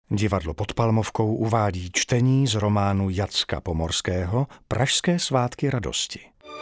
Divadlo Pod Palmovkou uvádí čtení z románu Jacka Pomorského Pražské svátky radosti.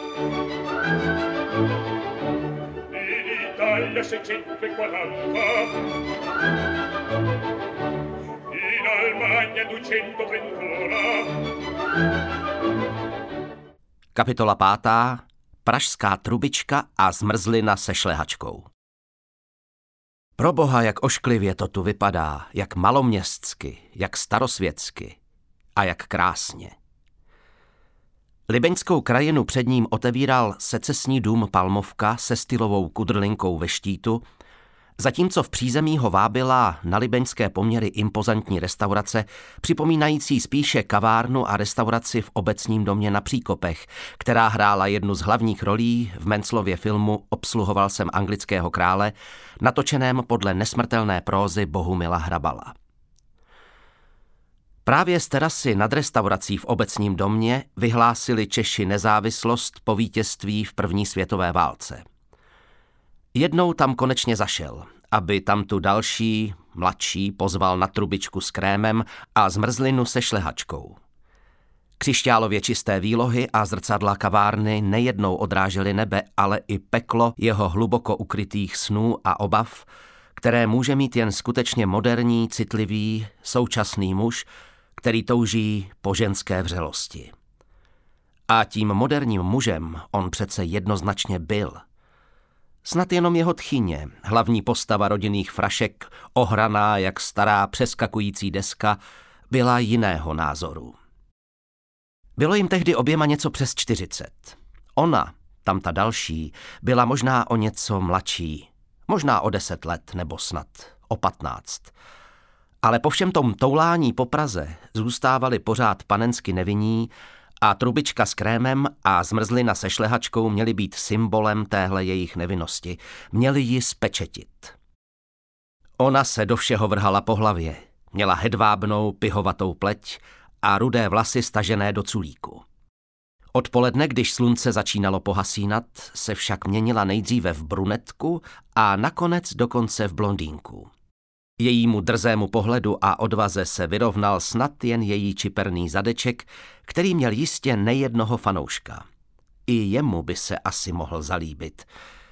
Kapitola 5. Pražská trubička a zmrzlina se šlehačkou. Proboha, jak ošklivě to tu vypadá, jak maloměstsky, jak starosvětsky a jak krásně. Libeňskou krajinu před ním otevíral secesní dům Palmovka se stylovou kudrlinkou ve štítu, zatímco v přízemí ho vábila na libeňské poměry impozantní restaurace, připomínající spíše kavárnu a restauraci v obecním domě na Příkopech, která hrála jednu z hlavních rolí v Menclově filmu Obsluhoval jsem anglického krále, natočeném podle nesmrtelné prózy Bohumila Hrabala. Právě z terasy nad restaurací v obecním domě vyhlásili Češi nezávislost po vítězství v první světové válce. Jednou tam konečně zašel, aby tam tu další, mladší, pozval na trubičku s krémem a zmrzlinu se šlehačkou. Křišťálově čisté výlohy a zrcadla kavárny nejednou odrážely nebe, ale i peklo jeho hluboko ukrytých snů a obav, které může mít jen skutečně moderní, citlivý, současný muž, který touží po ženské vřelosti. A tím moderním mužem on přece jednoznačně byl. Snad jenom jeho tchyně, hlavní postava rodinných frašek, ohraná jak stará přeskakující deska, byla jiného názoru. Bylo jim tehdy oběma něco přes 40. Ona, tam ta další, byla možná o něco mladší, možná o 10 let nebo snad o 15. Ale po všem tom toulání po Praze zůstávali pořád panensky nevinní a trubička s krémem a zmrzlina se šlehačkou měly být symbolem téhle jejich nevinnosti. Měli ji spečetit. Ona se do všeho vrhala po hlavě. Měla hedvábnou, pihovatou pleť a rudé vlasy stažené do culíku. Odpoledne, když slunce začínalo pohasínat, se však měnila nejdříve v brunetku a nakonec dokonce v blondýnku. Jejímu drzému pohledu a odvaze se vyrovnal snad jen její čiperný zadeček, který měl jistě nejednoho fanouška. I jemu by se asi mohl zalíbit.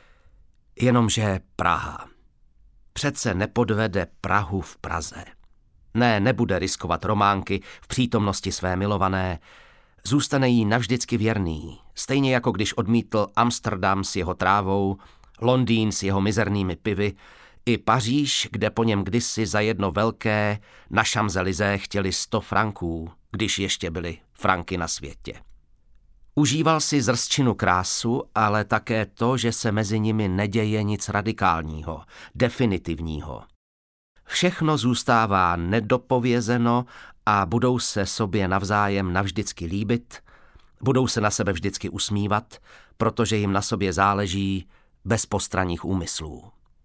Jenomže Praha. Přece nepodvede Prahu v Praze. Ne, nebude riskovat románky v přítomnosti své milované. Zůstane jí navždycky věrný, stejně jako když odmítl Amsterdam s jeho trávou, Londýn s jeho mizernými pivy, i Paříž, kde po něm kdysi za jedno velké na Champs-Élysées chtěli 100 franků, když ještě byly franky na světě. Užíval si zrstčinu krásu, ale také to, že se mezi nimi neděje nic radikálního, definitivního. Všechno zůstává nedopovězeno a budou se sobě navzájem navždycky líbit, budou se na sebe vždycky usmívat, protože jim na sobě záleží bez postranních úmyslů.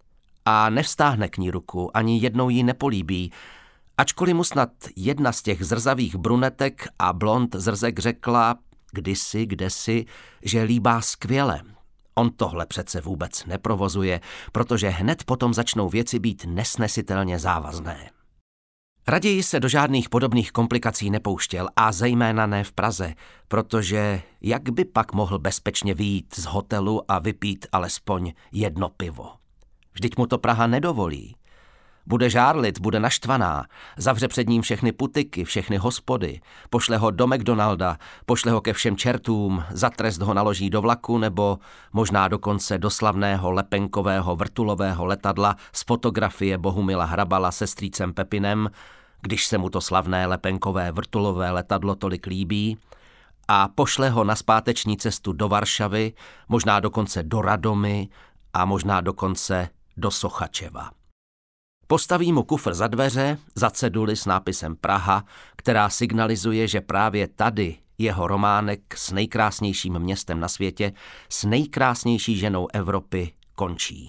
A nevstáhne k ní ruku, ani jednou ji nepolíbí, ačkoliv mu snad jedna z těch zrzavých brunetek a blond zrzek řekla kdysi, kdesi, že líbá skvěle. On tohle přece vůbec neprovozuje, protože hned potom začnou věci být nesnesitelně závazné. Raději se do žádných podobných komplikací nepouštěl a zejména ne v Praze, protože jak by pak mohl bezpečně vyjít z hotelu a vypít alespoň jedno pivo? Vždyť mu to Praha nedovolí. Bude žárlit, bude naštvaná, zavře před ním všechny putiky, všechny hospody, pošle ho do McDonalda, pošle ho ke všem čertům, za trest ho naloží do vlaku nebo možná dokonce do slavného lepenkového vrtulového letadla z fotografie Bohumila Hrabala se strýcem Pepinem, když se mu to slavné lepenkové vrtulové letadlo tolik líbí, a pošle ho na zpáteční cestu do Varšavy, možná dokonce do Radomy a možná dokonce do Sochačeva. Postaví mu kufr za dveře, za ceduli s nápisem Praha, která signalizuje, že právě tady jeho románek s nejkrásnějším městem na světě, s nejkrásnější ženou Evropy končí.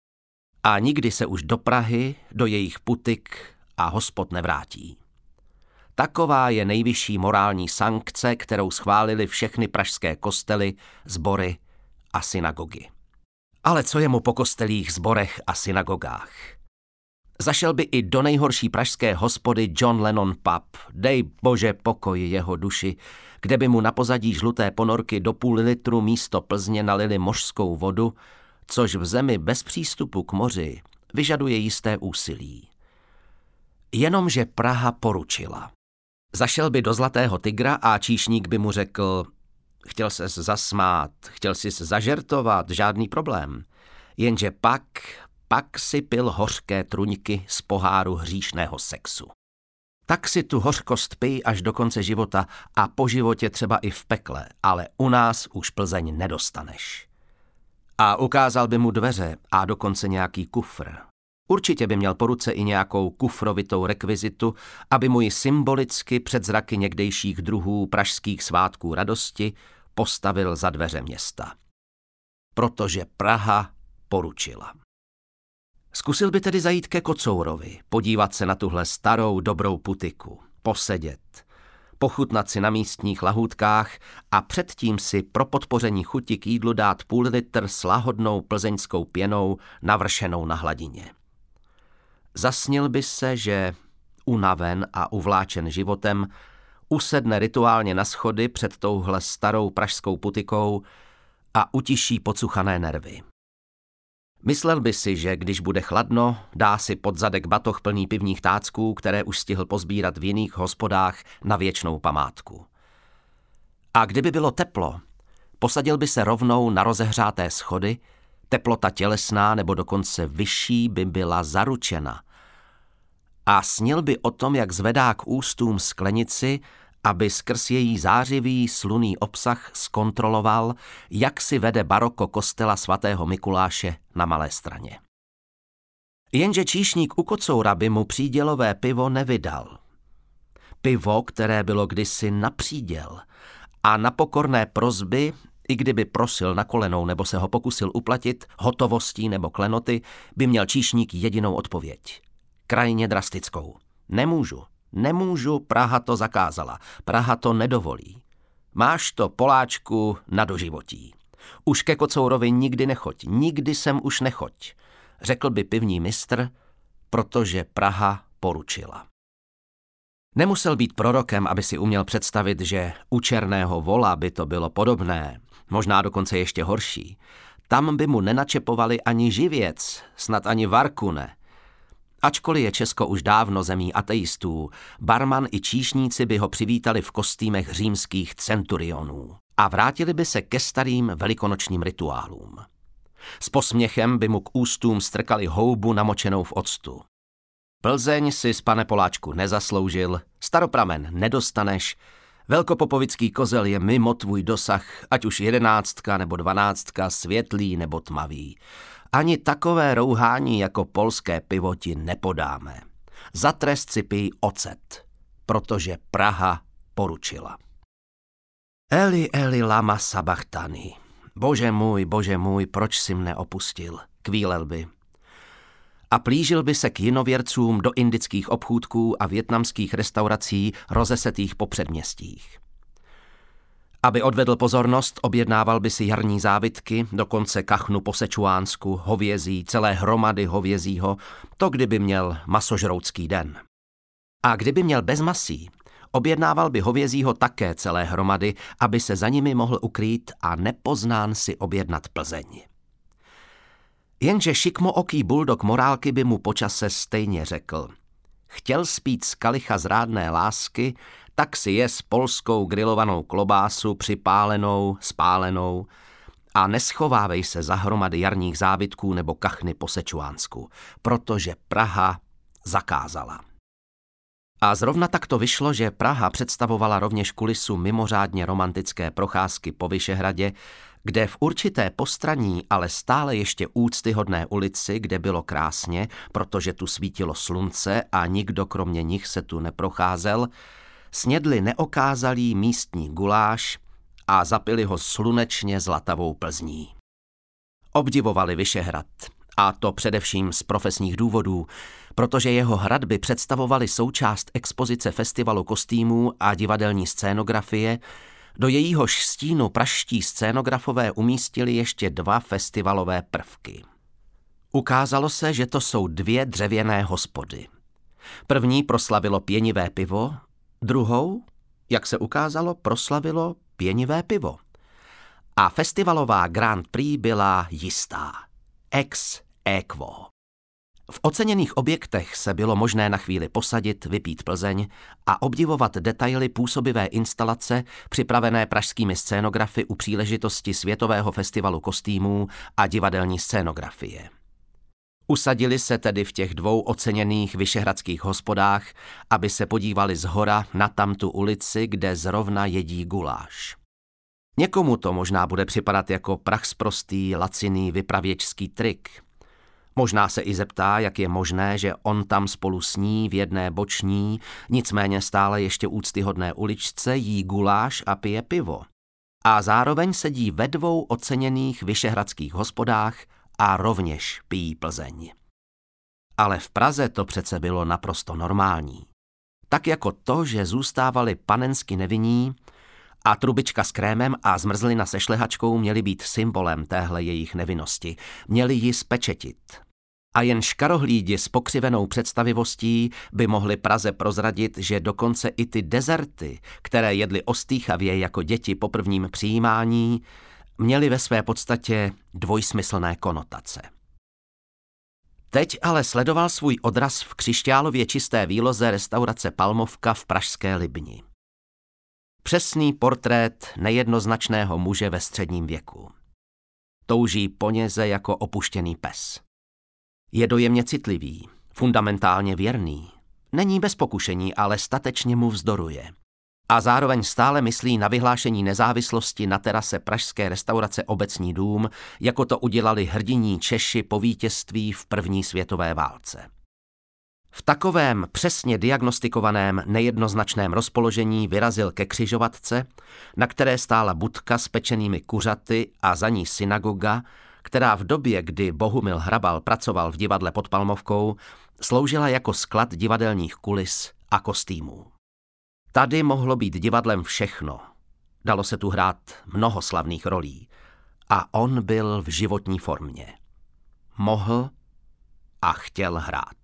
A nikdy se už do Prahy, do jejich putik a hospod nevrátí. Taková je nejvyšší morální sankce, kterou schválili všechny pražské kostely, sbory a synagogy. Ale co je mu po kostelích, sborech a synagogách? Zašel by i do nejhorší pražské hospody John Lennon Pub, dej bože pokoj jeho duši, kde by mu na pozadí žluté ponorky do půl litru místo Plzně nalili mořskou vodu, což v zemi bez přístupu k moři vyžaduje jisté úsilí. Jenomže Praha poručila. Zašel by do Zlatého tygra a číšník by mu řekl: chtěl ses zasmát, chtěl sis zažertovat, žádný problém. Jenže pak si pil hořké truňky z poháru hříšného sexu. Tak si tu hořkost pij až do konce života a po životě třeba i v pekle, ale u nás už Plzeň nedostaneš. A ukázal by mu dveře a dokonce nějaký kufr. Určitě by měl po ruce i nějakou kufrovitou rekvizitu, aby mu ji symbolicky před zraky někdejších druhů pražských svátků radosti postavil za dveře města. Protože Praha poručila. Zkusil by tedy zajít ke Kocourovi, podívat se na tuhle starou dobrou putiku, posedět, pochutnat si na místních lahůdkách a předtím si pro podpoření chuti k jídlu dát půl litr s lahodnou plzeňskou pěnou navršenou na hladině. Zasnil by se, že unaven a uvláčen životem usedne rituálně na schody před touhle starou pražskou putikou a utiší pocuchané nervy. Myslel by si, že když bude chladno, dá si pod zadek batoh plný pivních tácků, které už stihl pozbírat v jiných hospodách na věčnou památku. A kdyby bylo teplo, posadil by se rovnou na rozehřáté schody, teplota tělesná nebo dokonce vyšší by byla zaručena. A snil by o tom, jak zvedá k ústům sklenici, aby skrz její zářivý slunný obsah zkontroloval, jak si vede baroko kostela svatého Mikuláše na Malé Straně. Jenže číšník u Kocoura by mu přídělové pivo nevydal. Pivo, které bylo kdysi na příděl a na pokorné prosby, i kdyby prosil na kolenou nebo se ho pokusil uplatit hotovostí nebo klenoty, by měl číšník jedinou odpověď. Krajně drastickou. Nemůžu, Praha to zakázala. Praha to nedovolí. Máš to, Poláčku, na doživotí. Už ke Kocourovi nikdy nechoď, nikdy sem už nechoď, řekl by pivní mistr, protože Praha poručila. Nemusel být prorokem, aby si uměl představit, že u Černého Vola by to bylo podobné, možná dokonce ještě horší. Tam by mu nenačepovali ani živěc, snad ani varku ne. Ačkoliv je Česko už dávno zemí ateistů, barman i číšníci by ho přivítali v kostýmech římských centurionů a vrátili by se ke starým velikonočním rituálům. S posměchem by mu k ústům strkali houbu namočenou v octu. Plzeň si, pane Poláčku, nezasloužil, staropramen nedostaneš, velkopopovický kozel je mimo tvůj dosah, ať už 11 nebo 12, světlý nebo tmavý. Ani takové rouhání jako polské pivo ti nepodáme. Za trest si pij ocet, protože Praha poručila. Eli, Eli, lama sabachthani. Bože můj, proč jsi mne opustil, kvílel by. A plížil by se k jinověrcům do indických obchůdků a vietnamských restaurací rozesetých po předměstích. Aby odvedl pozornost, objednával by si jarní závitky, dokonce kachnu po sečuánsku, hovězí, celé hromady hovězího, to kdyby měl masožroutský den. A kdyby měl bez masí, objednával by hovězího také celé hromady, aby se za nimi mohl ukrýt a nepoznán si objednat Plzeň. Jenže šikmooký buldok morálky by mu počase stejně řekl. Chtěl spít z kalicha zrádné lásky, tak si jes polskou grilovanou klobásu připálenou, spálenou a neschovávej se za hromady jarních závitků nebo kachny po sečuánsku, protože Praha zakázala. A zrovna tak to vyšlo, že Praha představovala rovněž kulisu mimořádně romantické procházky po Vyšehradě, kde v určité postraní, ale stále ještě úctyhodné ulici, kde bylo krásně, protože tu svítilo slunce a nikdo kromě nich se tu neprocházel, snědli neokázalý místní guláš a zapili ho slunečně zlatavou Plzní. Obdivovali Vyšehrad, a to především z profesních důvodů, protože jeho hradby představovaly součást expozice festivalu kostýmů a divadelní scénografie, do jejíhož stínu pražští scénografové umístili ještě 2 festivalové prvky. Ukázalo se, že to jsou 2 dřevěné hospody. První proslavilo pěnivé pivo, druhou, jak se ukázalo, proslavilo pěnivé pivo. A festivalová Grand Prix byla jistá. Ex aequo. V oceněných objektech se bylo možné na chvíli posadit, vypít Plzeň a obdivovat detaily působivé instalace připravené pražskými scénografy u příležitosti Světového festivalu kostýmů a divadelní scénografie. Usadili se tedy v těch 2 oceněných vyšehradských hospodách, aby se podívali zhora na tamtu ulici, kde zrovna jedí guláš. Někomu to možná bude připadat jako prachsprostý, laciný vypravěčský trik. Možná se i zeptá, jak je možné, že on tam spolu s ní v jedné boční, nicméně stále ještě úctyhodné uličce jí guláš a pije pivo. A zároveň sedí ve 2 oceněných vyšehradských hospodách a rovněž pijí Plzeň. Ale v Praze to přece bylo naprosto normální. Tak jako to, že zůstávali panensky nevinní a trubička s krémem a zmrzlina se šlehačkou měly být symbolem téhle jejich nevinnosti. Měli ji spečetit. A jen škarohlídi s pokřivenou představivostí by mohli Praze prozradit, že dokonce i ty dezerty, které jedli ostýchavě jako děti po prvním přijímání, měly ve své podstatě dvojsmyslné konotace. Teď ale sledoval svůj odraz v křišťálově čisté výloze restaurace Palmovka v pražské Libni. Přesný portrét nejednoznačného muže ve středním věku. Touží po něze jako opuštěný pes. Je dojemně citlivý, fundamentálně věrný. Není bez pokušení, ale statečně mu vzdoruje. A zároveň stále myslí na vyhlášení nezávislosti na terase pražské restaurace Obecní dům, jako to udělali hrdiní Češi po vítězství v první světové válce. V takovém přesně diagnostikovaném nejednoznačném rozpoložení vyrazil ke křižovatce, na které stála budka s pečenými kuřaty a za ní synagoga, která v době, kdy Bohumil Hrabal pracoval v divadle pod Palmovkou, sloužila jako sklad divadelních kulis a kostýmů. Tady mohlo být divadlem všechno. Dalo se tu hrát mnoho slavných rolí. A on byl v životní formě. Mohl a chtěl hrát.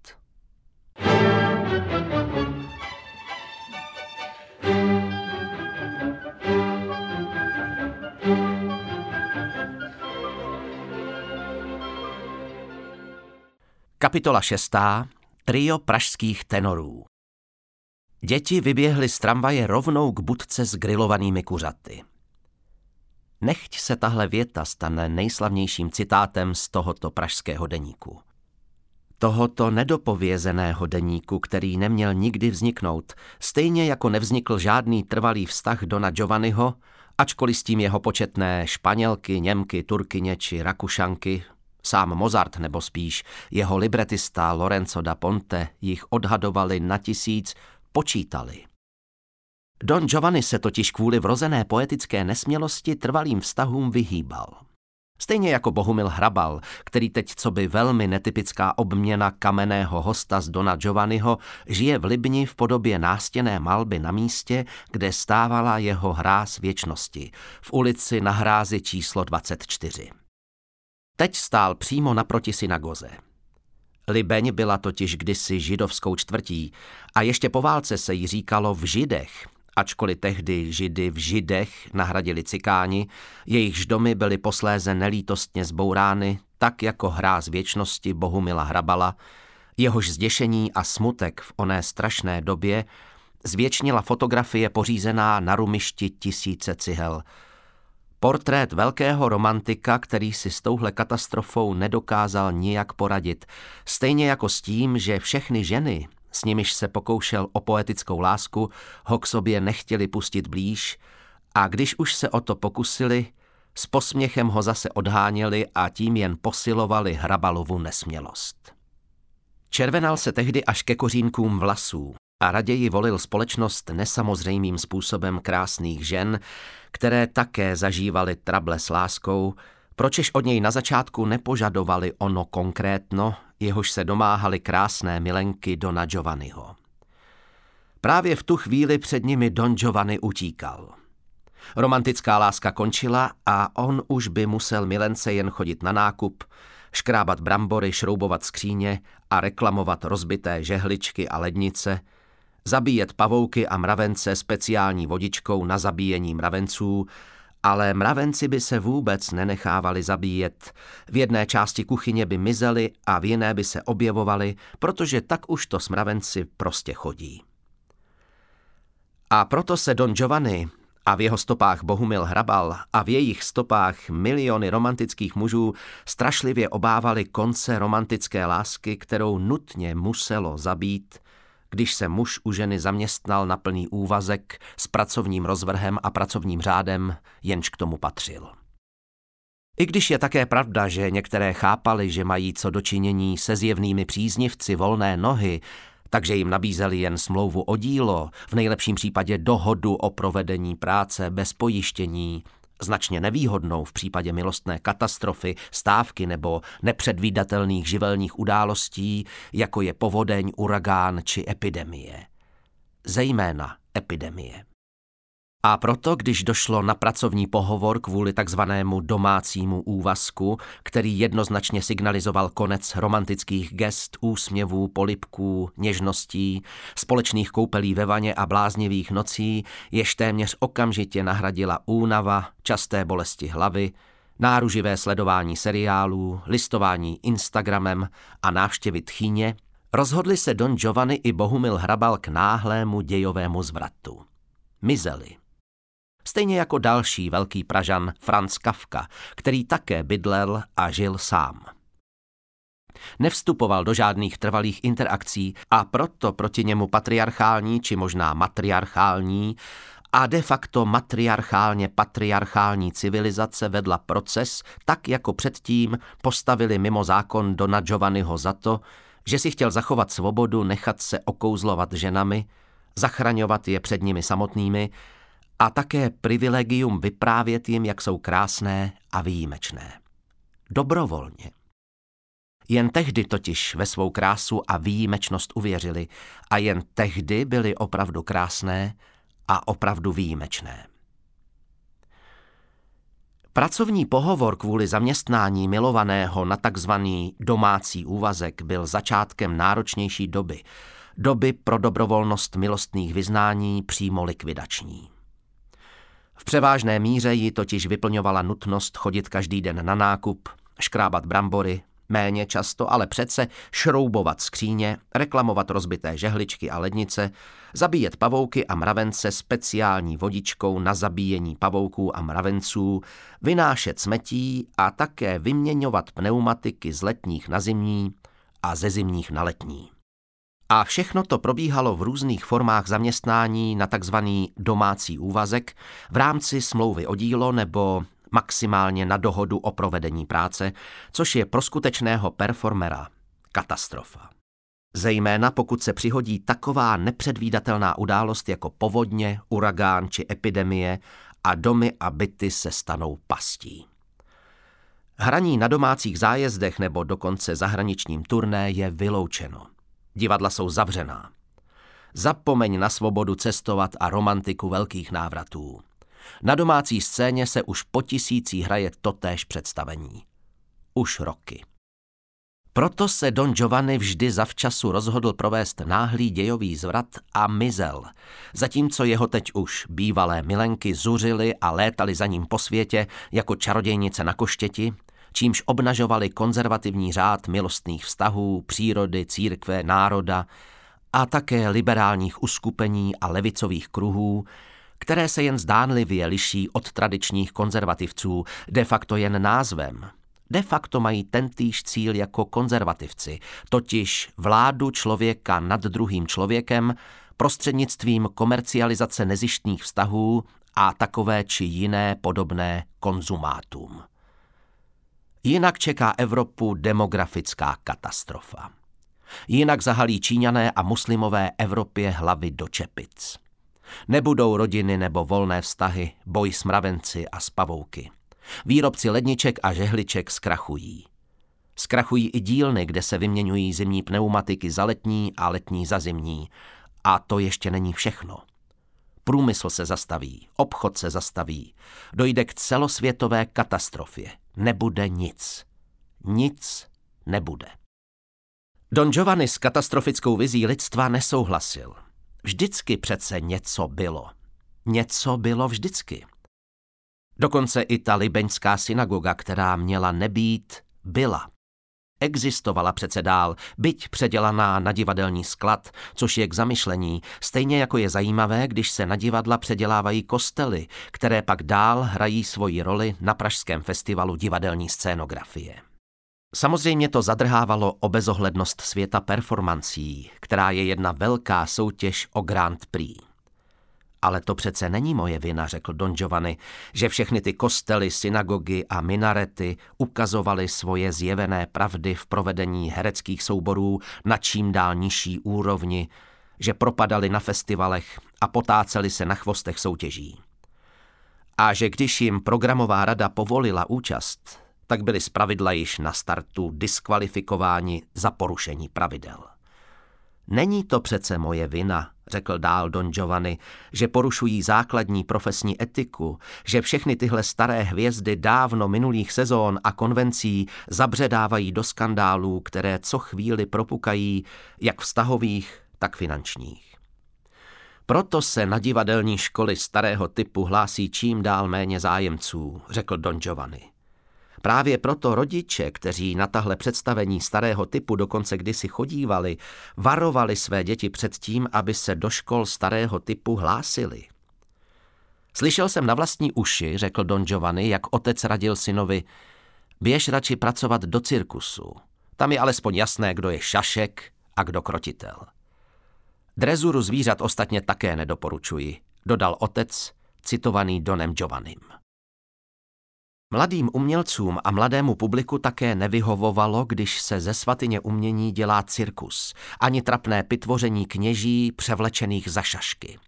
Kapitola 6. Trio pražských tenorů. Děti vyběhly z tramvaje rovnou k budce s grilovanými kuřaty. Nechť se tahle věta stane nejslavnějším citátem z tohoto pražského deníku. Tohoto nedopovězeného deníku, který neměl nikdy vzniknout, stejně jako nevznikl žádný trvalý vztah Dona Giovanniho, ačkoliv s tím jeho početné Španělky, Němky, Turkyně či Rakušanky, sám Mozart nebo spíš jeho libretista Lorenzo da Ponte jich odhadovali na 1000, počítali. Don Giovanni se totiž kvůli vrozené poetické nesmělosti trvalým vztahům vyhýbal. Stejně jako Bohumil Hrabal, který teď coby velmi netypická obměna kamenného hosta z Dona Giovanniho žije v Libni v podobě nástěnné malby na místě, kde stávala jeho hráz věčnosti, v ulici Na hrázi číslo 24. Teď stál přímo naproti synagoze. Libeň byla totiž kdysi židovskou čtvrtí a ještě po válce se jí říkalo v Židech, ačkoliv tehdy Židy v Židech nahradili Cikáni, jejichž domy byly posléze nelítostně zbourány, tak jako hráz věčnosti Bohumila Hrabala, jehož zděšení a smutek v oné strašné době zvěčnila fotografie pořízená na rumišti 1000 cihel. Portrét velkého romantika, který si s touhle katastrofou nedokázal nijak poradit, stejně jako s tím, že všechny ženy, s nimiž se pokoušel o poetickou lásku, ho k sobě nechtěli pustit blíž a když už se o to pokusili, s posměchem ho zase odháněli a tím jen posilovali Hrabalovu nesmělost. Červenal se tehdy až ke kořínkům vlasů a raději volil společnost nesamozřejmým způsobem krásných žen, které také zažívaly trable s láskou, pročež od něj na začátku nepožadovali ono konkrétno, jehož se domáhali krásné milenky Dona Giovanniho. Právě v tu chvíli před nimi Don Giovanni utíkal. Romantická láska končila a on už by musel milence jen chodit na nákup, škrábat brambory, šroubovat skříně a reklamovat rozbité žehličky a lednice, zabíjet pavouky a mravence speciální vodičkou na zabíjení mravenců, ale mravenci by se vůbec nenechávali zabíjet. V jedné části kuchyně by mizeli a v jiné by se objevovali, protože tak už to s mravenci prostě chodí. A proto se Don Giovanni a v jeho stopách Bohumil Hrabal a v jejich stopách miliony romantických mužů strašlivě obávali konce romantické lásky, kterou nutně muselo zabít, když se muž u ženy zaměstnal na plný úvazek s pracovním rozvrhem a pracovním řádem, jenž k tomu patřil. I když je také pravda, že některé chápali, že mají co dočinění se zjevnými příznivci volné nohy, takže jim nabízeli jen smlouvu o dílo, v nejlepším případě dohodu o provedení práce bez pojištění, značně nevýhodnou v případě milostné katastrofy, stávky nebo nepředvídatelných živelních událostí, jako je povodeň, uragán či epidemie. Zejména epidemie. A proto, když došlo na pracovní pohovor kvůli takzvanému domácímu úvazku, který jednoznačně signalizoval konec romantických gest, úsměvů, polibků, něžností, společných koupelí ve vaně a bláznivých nocí, jež téměř okamžitě nahradila únava, časté bolesti hlavy, náruživé sledování seriálů, listování Instagramem a návštěvy tchyně, rozhodli se Don Giovanni i Bohumil Hrabal k náhlému dějovému zvratu. Mizeli. Stejně jako další velký Pražan Franz Kafka, který také bydlel a žil sám. Nevstupoval do žádných trvalých interakcí a proto proti němu patriarchální či možná matriarchální a de facto matriarchálně patriarchální civilizace vedla proces, tak jako předtím postavili mimo zákon Dona Giovanniho za to, že si chtěl zachovat svobodu nechat se okouzlovat ženami, zachraňovat je před nimi samotnými a také privilegium vyprávět jim, jak jsou krásné a výjimečné. Dobrovolně. Jen tehdy totiž ve svou krásu a výjimečnost uvěřili a jen tehdy byly opravdu krásné a opravdu výjimečné. Pracovní pohovor kvůli zaměstnání milovaného na takzvaný domácí úvazek byl začátkem náročnější doby pro dobrovolnost milostných vyznání přímo likvidační. V převážné míře ji totiž vyplňovala nutnost chodit každý den na nákup, škrábat brambory, méně často, ale přece šroubovat skříně, reklamovat rozbité žehličky a lednice, zabíjet pavouky a mravence speciální vodičkou na zabíjení pavouků a mravenců, vynášet smetí a také vyměňovat pneumatiky z letních na zimní a ze zimních na letní. A všechno to probíhalo v různých formách zaměstnání na takzvaný domácí úvazek v rámci smlouvy o dílo nebo maximálně na dohodu o provedení práce, což je pro skutečného performera katastrofa. Zejména pokud se přihodí taková nepředvídatelná událost jako povodně, uragán či epidemie a domy a byty se stanou pastí. Hraní na domácích zájezdech nebo dokonce zahraničním turné je vyloučeno. Divadla jsou zavřená. Zapomeň na svobodu cestovat a romantiku velkých návratů. Na domácí scéně se už po tisící hraje totéž představení. Už roky. Proto se Don Giovanni vždy zavčasu rozhodl provést náhlý dějový zvrat a mizel, zatímco jeho teď už bývalé milenky zuřily a létaly za ním po světě jako čarodějnice na koštěti, čímž obnažovali konzervativní řád milostných vztahů, přírody, církve, národa a také liberálních uskupení a levicových kruhů, které se jen zdánlivě liší od tradičních konzervativců, de facto jen názvem. De facto mají tentýž cíl jako konzervativci, totiž vládu člověka nad druhým člověkem prostřednictvím komercializace nezištných vztahů a takové či jiné podobné konzumátum. Jinak čeká Evropu demografická katastrofa. Jinak zahalí Číňané a muslimové Evropě hlavy do čepic. Nebudou rodiny nebo volné vztahy, boj s mravenci a s pavouky. Výrobci ledniček a žehliček zkrachují. Zkrachují i dílny, kde se vyměňují zimní pneumatiky za letní a letní za zimní. A to ještě není všechno. Průmysl se zastaví, obchod se zastaví. Dojde k celosvětové katastrofě. Nebude nic. nic nebude. Don Giovanni s katastrofickou vizí lidstva nesouhlasil. Vždycky přece něco bylo. Něco bylo vždycky. Dokonce i ta libeňská synagoga, která měla nebýt, byla. Existovala přece dál, byť předělaná na divadelní sklad, což je k zamyšlení, stejně jako je zajímavé, když se na divadla předělávají kostely, které pak dál hrají svoji roli na pražském festivalu divadelní scénografie. Samozřejmě to zadrhávalo o bezohlednost světa performancí, která je jedna velká soutěž o Grand Prix. Ale to přece není moje vina, řekl Don Giovanni, že všechny ty kostely, synagogy a minarety ukazovaly svoje zjevené pravdy v provedení hereckých souborů na čím dál nižší úrovni, že propadali na festivalech a potáceli se na chvostech soutěží. A že když jim programová rada povolila účast, tak byli zpravidla již na startu diskvalifikováni za porušení pravidel. Není to přece moje vina, řekl dál Don Giovanni, že porušují základní profesní etiku, že všechny tyhle staré hvězdy dávno minulých sezón a konvencí zabředávají do skandálů, které co chvíli propukají, jak vztahových, tak finančních. Proto se na divadelní školy starého typu hlásí čím dál méně zájemců, řekl Don Giovanni. Právě proto rodiče, kteří na tahle představení starého typu dokonce kdysi chodívali, varovali své děti před tím, aby se do škol starého typu hlásili. Slyšel jsem na vlastní uši, řekl Don Giovanni, jak otec radil synovi, běž radši pracovat do cirkusu. Tam je alespoň jasné, kdo je šašek a kdo krotitel. Drezuru zvířat ostatně také nedoporučuji, dodal otec, citovaný Donem Giovannim. Mladým umělcům a mladému publiku také nevyhovovalo, když se ze svatyně umění dělá cirkus, ani trapné pytvoření kněží převlečených za šašky.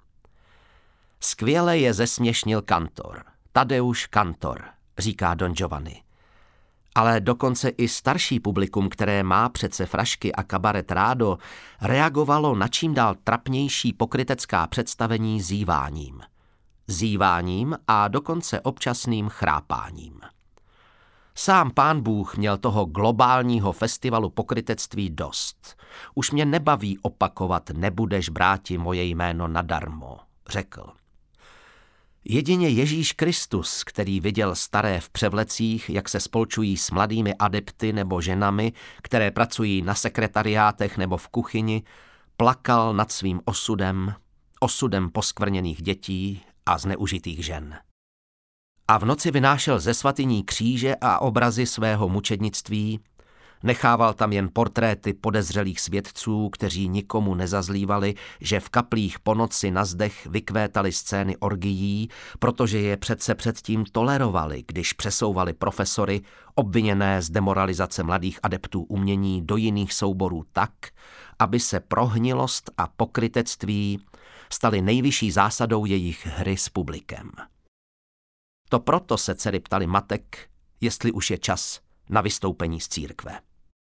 Skvěle je zesměšnil kantor, Tadeusz Kantor, říká Don Giovanni. Ale dokonce i starší publikum, které má přece frašky a kabaret rádo, reagovalo na čím dál trapnější pokrytecká představení zíváním. Zíváním a dokonce občasným chrápáním. Sám Pán Bůh měl toho globálního festivalu pokrytectví dost. Už mě nebaví opakovat nebudeš bráti moje jméno nadarmo, řekl. Jedině Ježíš Kristus, který viděl staré v převlecích, jak se spolčují s mladými adepty nebo ženami, které pracují na sekretariátech nebo v kuchyni, plakal nad svým osudem poskvrněných dětí a zneužitých žen. A v noci vynášel ze svatyní kříže a obrazy svého mučednictví, nechával tam jen portréty podezřelých svědců, kteří nikomu nezazlívali, že v kaplích po noci na zdech vykvétaly scény orgií, protože je přece předtím tolerovali, když přesouvali profesory obviněné z demoralizace mladých adeptů umění do jiných souborů tak, aby se prohnilost a pokrytectví staly nejvyšší zásadou jejich hry s publikem. To proto se dcery ptali matek, jestli už je čas na vystoupení z církve.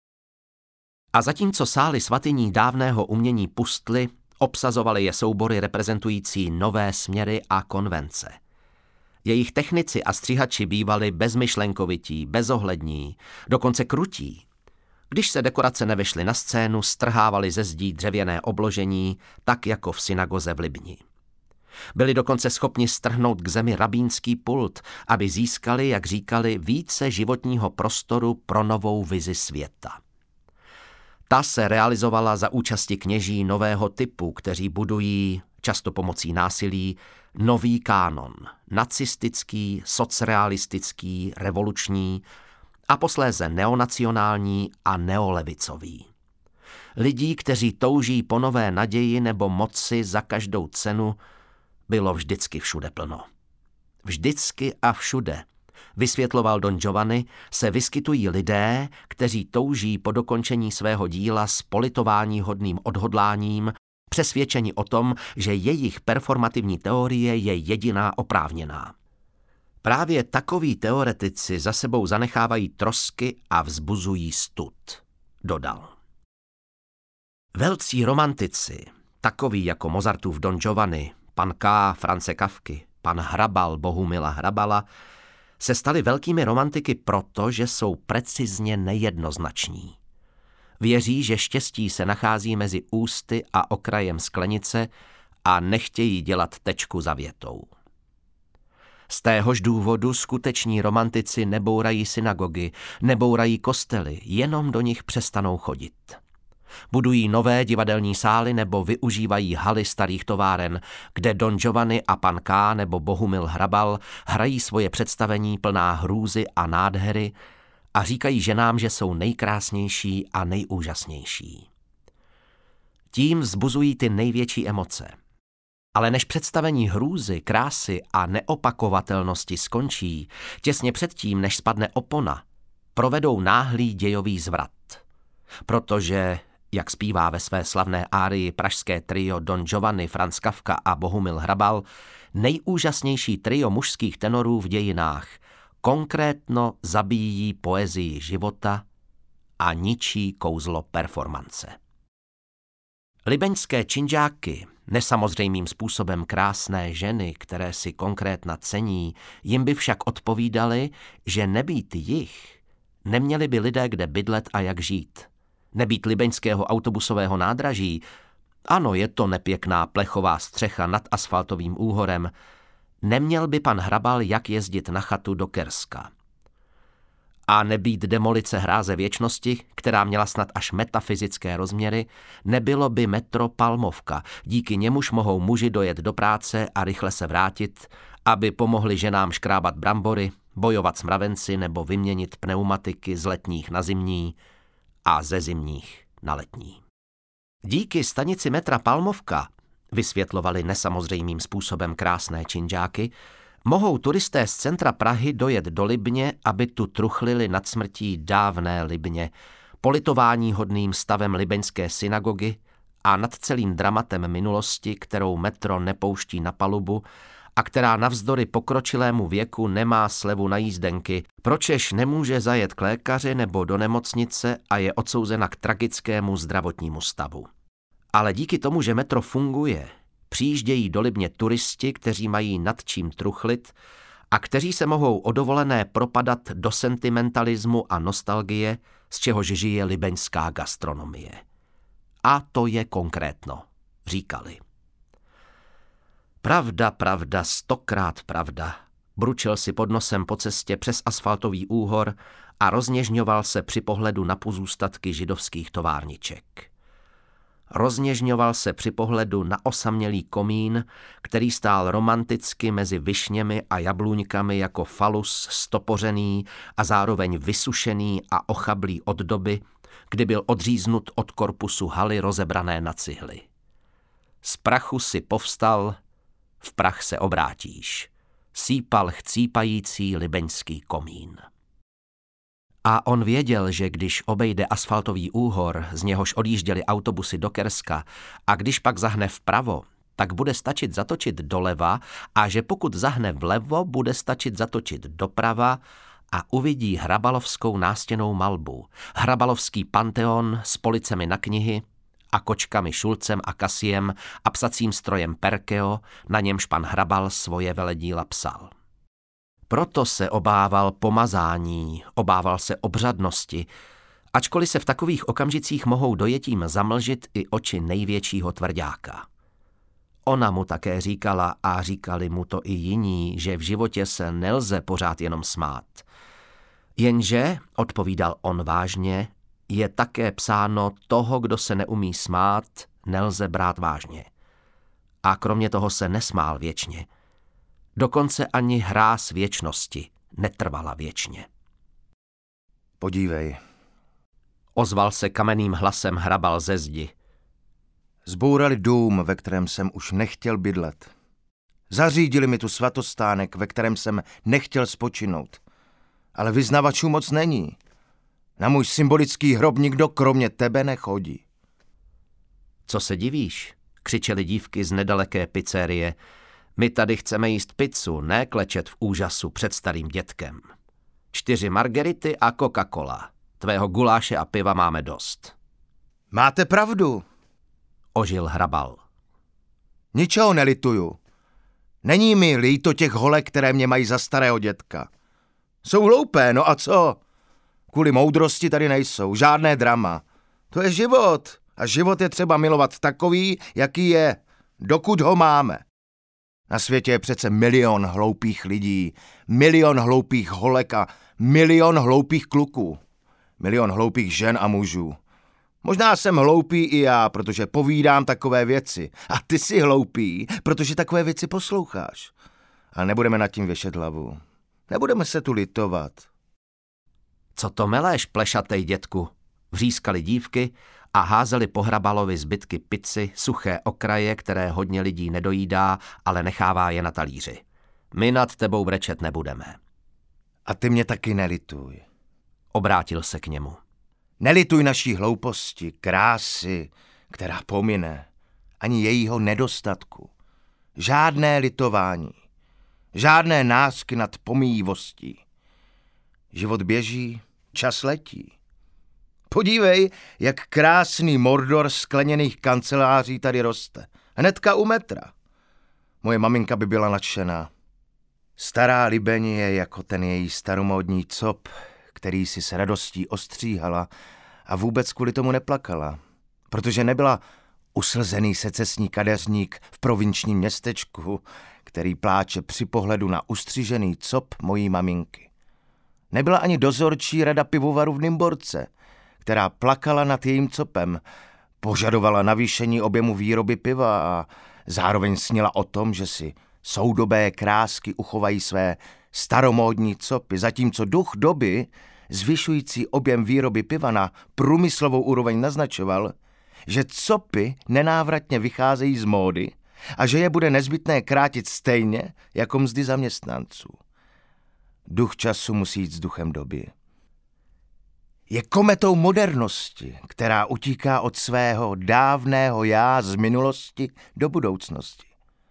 A zatímco sály svatyní dávného umění pustly, obsazovaly je soubory reprezentující nové směry a konvence. Jejich technici a střihači bývali bezmyšlenkovití, bezohlední, dokonce krutí. Když se dekorace nevešly na scénu, strhávali ze zdí dřevěné obložení, tak jako v synagoze v Libni. Byli dokonce schopni strhnout k zemi rabínský pult, aby získali, jak říkali, více životního prostoru pro novou vizi světa. Ta se realizovala za účasti kněží nového typu, kteří budují, často pomocí násilí, nový kánon, nacistický, socrealistický, revoluční a posléze neonacionální a neolevicový. Lidí, kteří touží po nové naději nebo moci za každou cenu, bylo vždycky všude plno. Vždycky a všude, vysvětloval Don Giovanni, se vyskytují lidé, kteří touží po dokončení svého díla s politováníhodným odhodláním, přesvědčeni o tom, že jejich performativní teorie je jediná oprávněná. Právě takoví teoretici za sebou zanechávají trosky a vzbuzují stud, dodal. Velcí romantici, takoví jako Mozartův Don Giovanni, pan K. Franze Kafky, pan Hrabal Bohumila Hrabala, se stali velkými romantiky proto, že jsou precizně nejednoznační. Věří, že štěstí se nachází mezi ústy a okrajem sklenice a nechtějí dělat tečku za větou. Z téhož důvodu skuteční romantici nebourají synagogy, nebourají kostely, jenom do nich přestanou chodit. Budují nové divadelní sály nebo využívají haly starých továren, kde Don Giovanni a pan K. nebo Bohumil Hrabal hrají svoje představení plná hrůzy a nádhery a říkají ženám, že jsou nejkrásnější a nejúžasnější. Tím vzbuzují ty největší emoce. Ale než představení hrůzy, krásy a neopakovatelnosti skončí, těsně předtím, než spadne opona, provedou náhlý dějový zvrat. Protože, jak zpívá ve své slavné árii pražské trio Don Giovanni, Franz Kafka a Bohumil Hrabal, nejúžasnější trio mužských tenorů v dějinách konkrétno zabíjí poezii života a ničí kouzlo performance. Libeňské činžáky, nesamozřejmým způsobem krásné ženy, které si konkrétna cení, jim by však odpovídali, že nebýt jich, neměli by lidé kde bydlet a jak žít. Nebýt libeňského autobusového nádraží, ano, je to nepěkná plechová střecha nad asfaltovým úhorem, neměl by pan Hrabal jak jezdit na chatu do Kerska. A nebýt demolice hráze věčnosti, která měla snad až metafyzické rozměry, nebylo by metro Palmovka, díky němuž mohou muži dojet do práce a rychle se vrátit, aby pomohli ženám škrábat brambory, bojovat s mravenci nebo vyměnit pneumatiky z letních na zimní a ze zimních na letní. Díky stanici metra Palmovka, vysvětlovali nesamozřejmým způsobem krásné činžáky, mohou turisté z centra Prahy dojet do Libně, aby tu truchlili nad smrtí dávné Libně, politování hodným stavem libeňské synagogy a nad celým dramatem minulosti, kterou metro nepouští na palubu a která navzdory pokročilému věku nemá slevu na jízdenky, pročež nemůže zajet k lékaři nebo do nemocnice a je odsouzena k tragickému zdravotnímu stavu. Ale díky tomu, že metro funguje, přijíždějí do Libně turisti, kteří mají nad čím truchlit a kteří se mohou o dovolené propadat do sentimentalismu a nostalgie, z čehož žije libeňská gastronomie. A to je konkrétno, říkali. Pravda, pravda, 100krát pravda, bručel si pod nosem po cestě přes asfaltový úhor a rozněžňoval se při pohledu na pozůstatky židovských továrniček. Rozněžňoval se při pohledu na osamělý komín, který stál romanticky mezi višněmi a jablůňkami jako falus stopořený a zároveň vysušený a ochablý od doby, kdy byl odříznut od korpusu haly rozebrané na cihly. Z prachu si povstal, v prach se obrátíš, sýpal chcípající libeňský komín. A on věděl, že když obejde asfaltový úhor, z něhož odjížděly autobusy do Kerska, a když pak zahne vpravo, tak bude stačit zatočit doleva a že pokud zahne vlevo, bude stačit zatočit doprava a uvidí hrabalovskou nástěnnou malbu, hrabalovský panteon s policemi na knihy a kočkami Šulcem a Kasiem a psacím strojem Perkeo, na němž pan Hrabal svoje veledíla psal. Proto se obával pomazání, obával se obřadnosti, ačkoliv se v takových okamžicích mohou dojetím zamlžit i oči největšího tvrďáka. Ona mu také říkala a říkali mu to i jiní, že v životě se nelze pořád jenom smát. Jenže, odpovídal on vážně, je také psáno, toho, kdo se neumí smát, nelze brát vážně. A kromě toho se nesmál věčně. Dokonce ani hráz věčnosti netrvala věčně. Podívej. Ozval se kamenným hlasem Hrabal ze zdi. Zbourali dům, ve kterém jsem už nechtěl bydlet. Zařídili mi tu svatostánek, ve kterém jsem nechtěl spočinout. Ale vyznavačů moc není. Na můj symbolický hrob nikdo kromě tebe nechodí. Co se divíš? Křičely dívky z nedaleké pizzerie. My tady chceme jíst pizzu, ne klečet v úžasu před starým dětkem. 4 margerity a Coca-Cola. Tvého guláše a piva máme dost. Máte pravdu, ožil Hrabal. Ničeho nelituju. Není mi líto těch holek, které mě mají za starého dětka. Jsou hloupé, no a co? Kvůli moudrosti tady nejsou, žádné drama. To je život a život je třeba milovat takový, jaký je, dokud ho máme. Na světě je přece milion hloupých lidí, milion hloupých holek a milion hloupých kluků. Milion hloupých žen a mužů. Možná jsem hloupý i já, protože povídám takové věci. A ty jsi hloupý, protože takové věci posloucháš. Ale nebudeme nad tím věšet hlavu. Nebudeme se tu litovat. Co to meleš, plešatej dětku? Vřískali dívky a házeli po Hrabalovi zbytky pici, suché okraje, které hodně lidí nedojídá, ale nechává je na talíři. My nad tebou brečet nebudeme. A ty mě taky nelituj. Obrátil se k němu. Nelituj naší hlouposti, krásy, která pomine, ani jejího nedostatku. Žádné litování, žádné násky nad pomíjivostí. Život běží, čas letí. Podívej, jak krásný Mordor skleněných kanceláří tady roste. Hnedka u metra. Moje maminka by byla nadšená. Stará Libeň je jako ten její staromódní cop, který si s radostí ostříhala a vůbec kvůli tomu neplakala, protože nebyla uslzený secesní kadeřník v provinčním městečku, který pláče při pohledu na ustřižený cop mojí maminky. Nebyla ani dozorčí rada pivovaru v Nymborce, která plakala nad jejím copem, požadovala navýšení objemu výroby piva a zároveň snila o tom, že si soudobé krásky uchovají své staromódní copy, zatímco duch doby, zvyšující objem výroby piva na průmyslovou úroveň, naznačoval, že copy nenávratně vycházejí z módy a že je bude nezbytné krátit stejně jako mzdy zaměstnanců. Duch času musí jít s duchem doby. Je kometou modernosti, která utíká od svého dávného já z minulosti do budoucnosti.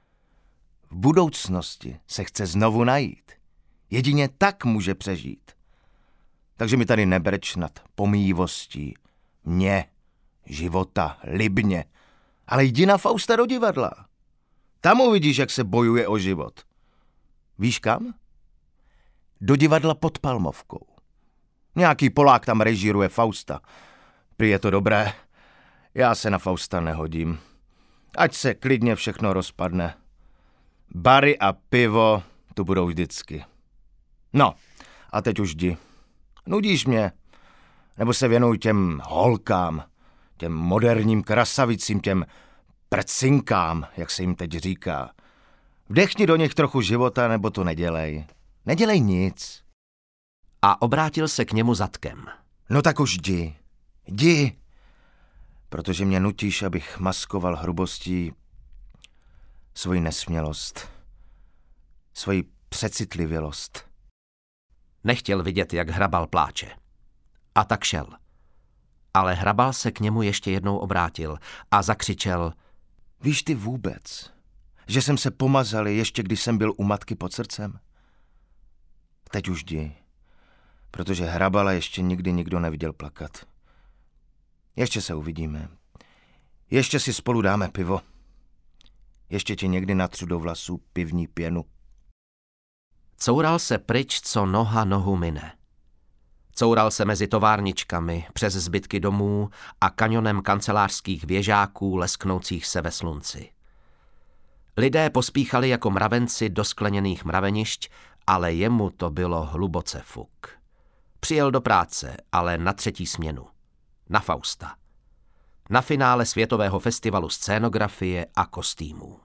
V budoucnosti se chce znovu najít. Jedině tak může přežít. Takže mi tady nebrč nad pomíjivostí mě, života, libně, ale jdi na Fausta do divadla. Tam uvidíš, jak se bojuje o život. Víš kam? Do divadla pod Palmovkou. Nějaký Polák tam režíruje Fausta. Prý je to dobré. Já se na Fausta nehodím. Ať se klidně všechno rozpadne. Bary a pivo tu budou vždycky. No, a teď už jdi. Nudíš mě. Nebo se věnuj těm holkám, těm moderním krasavicím, těm prcinkám, jak se jim teď říká. Vdechni do nich trochu života, nebo to nedělej. Nedělej nic. A obrátil se k němu zadkem. No tak už jdi. Jdi. Protože mě nutíš, abych maskoval hrubostí svoji nesmělost, svoji přecitlivělost. Nechtěl vidět, jak Hrabal pláče. A tak šel. Ale Hrabal se k němu ještě jednou obrátil a zakřičel: Víš ty vůbec, že jsem se pomazal ještě když jsem byl u matky pod srdcem? Teď už jdi, protože Hrabala ještě nikdy nikdo neviděl plakat. Ještě se uvidíme. Ještě si spolu dáme pivo. Ještě ti někdy natřu do vlasů pivní pěnu. Coural se pryč, co noha nohu mine. Coural se mezi továrničkami, přes zbytky domů a kanionem kancelářských věžáků lesknoucích se ve slunci. Lidé pospíchali jako mravenci do skleněných mravenišť, ale jemu to bylo hluboce fuk. Přijel do práce, ale na 3. směnu. Na Fausta. Na finále Světového festivalu scénografie a kostýmů.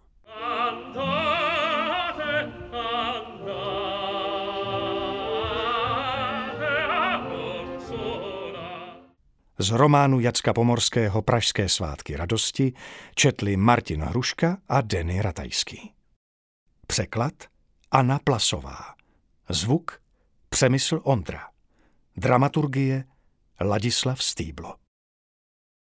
Z románu Jacka Pomorského Pražské svátky radosti četli Martin Hruška a Denny Ratajský. Překlad Anna Plasová. Zvuk Přemysl Ondra. Dramaturgie Ladislav Stýblo.